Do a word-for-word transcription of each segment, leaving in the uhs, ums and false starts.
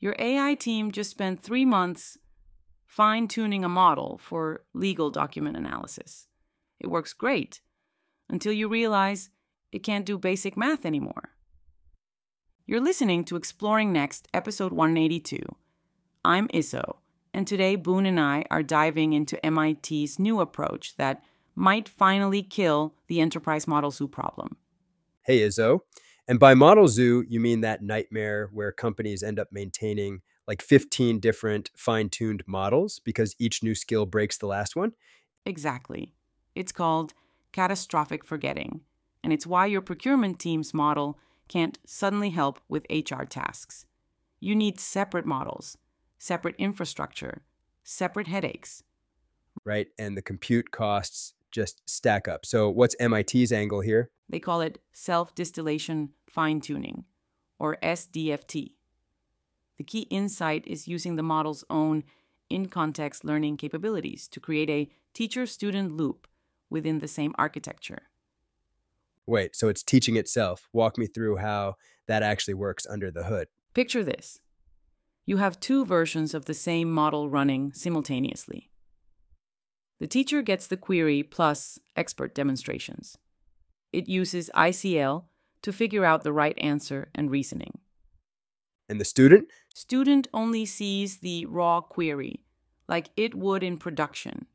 Your A I team just spent three months fine-tuning a model for legal document analysis. It works great until you realize it can't do basic math anymore. You're listening to Exploring Next, episode one eighty-two. I'm Isso, and today Boone and I are diving into M I T's new approach that might finally kill the enterprise model zoo problem. Hey, Izzo. And by model zoo, you mean that nightmare where companies end up maintaining like fifteen different fine-tuned models because each new skill breaks the last one? Exactly. It's called catastrophic forgetting, and it's why your procurement team's model can't suddenly help with H R tasks. You need separate models, separate infrastructure, separate headaches. Right? And the compute costs just stack up. So what's M I T's angle here? They call it self-distillation fine-tuning, or S D F T. The key insight is using the model's own in-context learning capabilities to create a teacher-student loop within the same architecture. Wait, so it's teaching itself. Walk me through how that actually works under the hood. Picture this. You have two versions of the same model running simultaneously. The teacher gets the query plus expert demonstrations. It uses I C L to figure out the right answer and reasoning. And the student? Student only sees the raw query, like it would in production.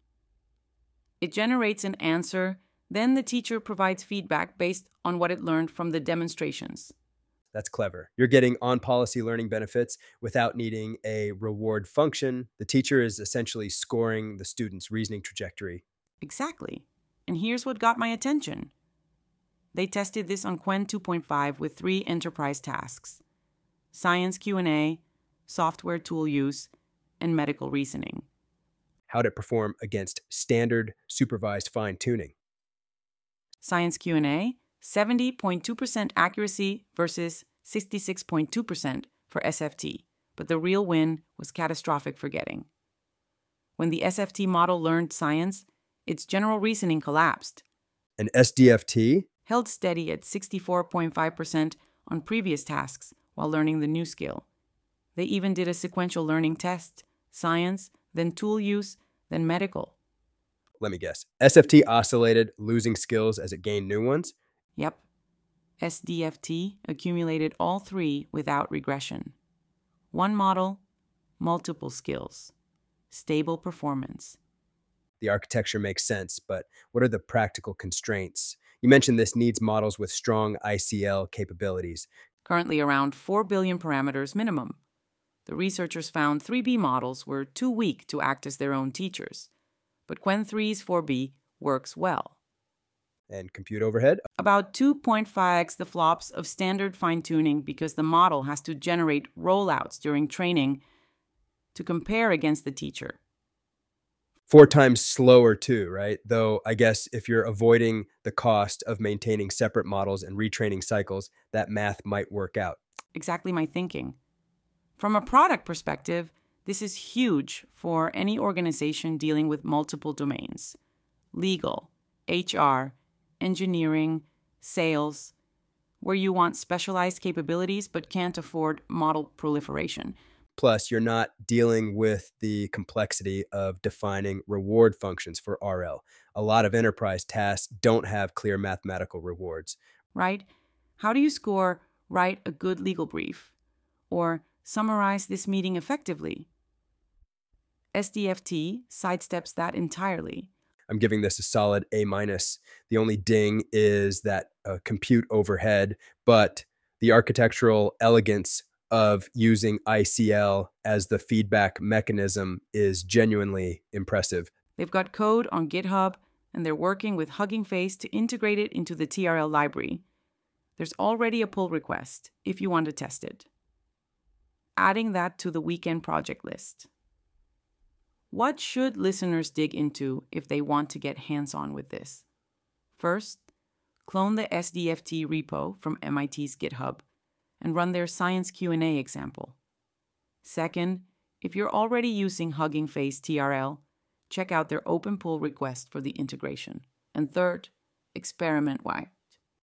It generates an answer, then the teacher provides feedback based on what it learned from the demonstrations. That's clever. You're getting on-policy learning benefits without needing a reward function. The teacher is essentially scoring the student's reasoning trajectory. Exactly. And here's what got my attention. They tested this on Qwen two point five with three enterprise tasks: science Q and A, software tool use, and medical reasoning. How'd it perform against standard supervised fine-tuning? Science Q and A, seventy point two percent accuracy versus sixty-six point two percent for S F T, but the real win was catastrophic forgetting. When the S F T model learned science, its general reasoning collapsed. And S D F T? Held steady at sixty-four point five percent on previous tasks while learning the new skill. They even did a sequential learning test: science, then tool use, then medical. Let me guess. S F T oscillated, losing skills as it gained new ones? Yep. S D F T accumulated all three without regression. One model, multiple skills, stable performance. The architecture makes sense, but what are the practical constraints? You mentioned this needs models with strong I C L capabilities. Currently around four billion parameters minimum. The researchers found three B models were too weak to act as their own teachers, but Qwen three's four B works well. And compute overhead? About two point five x the flops of standard fine-tuning because the model has to generate rollouts during training to compare against the teacher. Four times slower too, right? Though I guess if you're avoiding the cost of maintaining separate models and retraining cycles, that math might work out. Exactly my thinking. From a product perspective, this is huge for any organization dealing with multiple domains: legal, H R, engineering, sales, where you want specialized capabilities but can't afford model proliferation. Plus, you're not dealing with the complexity of defining reward functions for R L. A lot of enterprise tasks don't have clear mathematical rewards. Right? How do you score write a good legal brief? Or summarize this meeting effectively? S D F T sidesteps that entirely. I'm giving this a solid A minus. The only ding is that uh, compute overhead, but the architectural elegance of using I C L as the feedback mechanism is genuinely impressive. They've got code on GitHub, and they're working with Hugging Face to integrate it into the T R L library. There's already a pull request if you want to test it. Adding that to the weekend project list. What should listeners dig into if they want to get hands-on with this? First, clone the S D F T repo from M I T's GitHub and run their Science Q and A example. Second, if you're already using Hugging Face T R L, check out their open pull request for the integration. And third, experiment why.